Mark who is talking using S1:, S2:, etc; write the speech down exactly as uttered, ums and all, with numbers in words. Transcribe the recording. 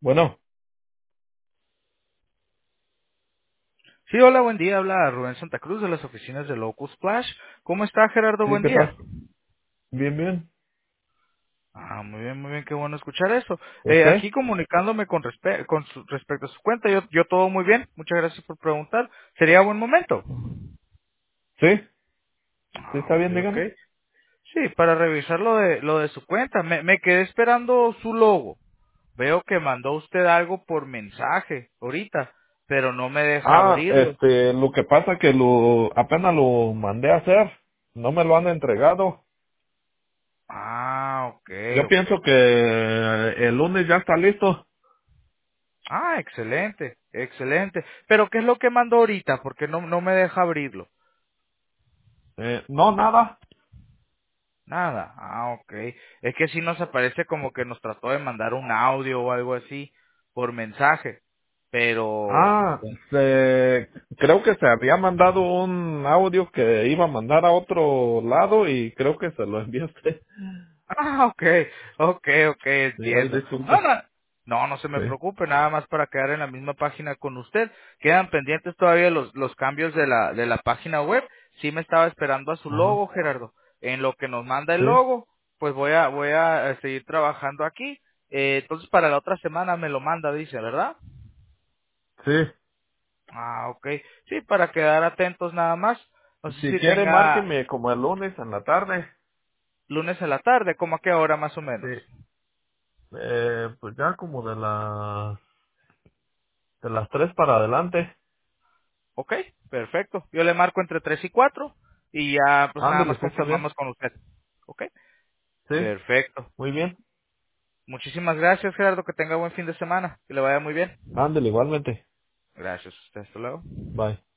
S1: Bueno,
S2: Sí, hola, buen día. Habla Rubén Santa Cruz de las oficinas de Locus Splash. ¿Cómo está, Gerardo?
S1: sí,
S2: Buen
S1: ¿qué
S2: día.
S1: tal? Bien, bien.
S2: Ah, muy bien, muy bien. Qué bueno escuchar eso. Eh,
S1: ¿Usted?
S2: aquí comunicándome con, respe- con su- respecto a su cuenta. Yo, yo todo muy bien. Muchas gracias por preguntar. ¿Sería buen momento?
S1: Sí, sí,
S2: Ah,
S1: está
S2: ok,
S1: bien,
S2: ok.
S1: dígame.
S2: Sí, para revisar lo de, lo de su cuenta. Me, me quedé esperando su logo. Veo que mandó usted algo por mensaje ahorita, pero no me deja
S1: Ah,
S2: abrirlo.
S1: este, lo que pasa que lo, apenas lo mandé a hacer, no me lo han entregado.
S2: Ah, ok,
S1: Yo
S2: ok.
S1: pienso que el lunes ya está listo.
S2: Ah, excelente, excelente. Pero ¿qué es lo que mando ahorita? Porque no, no me deja abrirlo.
S1: Eh, no, nada.
S2: Nada. Ah, ok. Es que sí nos aparece como que nos trató de mandar un audio o algo así por mensaje. Pero...
S1: Ah, se, creo que se había mandado un audio que iba a mandar a otro lado y creo que se lo envió a usted.
S2: Ah, ok, ok, ok,
S1: Sí, ahí
S2: entiendo. No,
S1: disculpe.
S2: no, no, no se me
S1: Sí.
S2: preocupe, nada más para quedar en la misma página con usted. Quedan pendientes todavía los, los cambios de la, de la página web. Sí me estaba esperando a su
S1: Ajá.
S2: logo, Gerardo. En lo que nos manda el
S1: Sí,
S2: logo, pues voy a, voy a eh, seguir trabajando aquí. Eh, entonces para la otra semana me lo manda, dice, ¿verdad?
S1: sí.
S2: Ah, ok. Sí, para quedar atentos nada más. No sé
S1: Si
S2: si
S1: quiere,
S2: tenga
S1: márqueme como el lunes en la tarde.
S2: lunes en la tarde, ¿cómo a qué hora más o
S1: Sí.
S2: menos?
S1: Eh, pues ya como de las de las tres para adelante.
S2: Ok, perfecto. Yo le marco entre tres y cuatro y ya pues nada
S1: Ándale,
S2: más
S1: sí está bien.
S2: confirmamos con usted. Ok,
S1: Sí,
S2: perfecto.
S1: muy bien.
S2: Muchísimas gracias, Gerardo. Que tenga buen fin de semana. Que le vaya muy bien.
S1: Ándale, igualmente.
S2: Gracias. Hasta luego.
S1: Bye.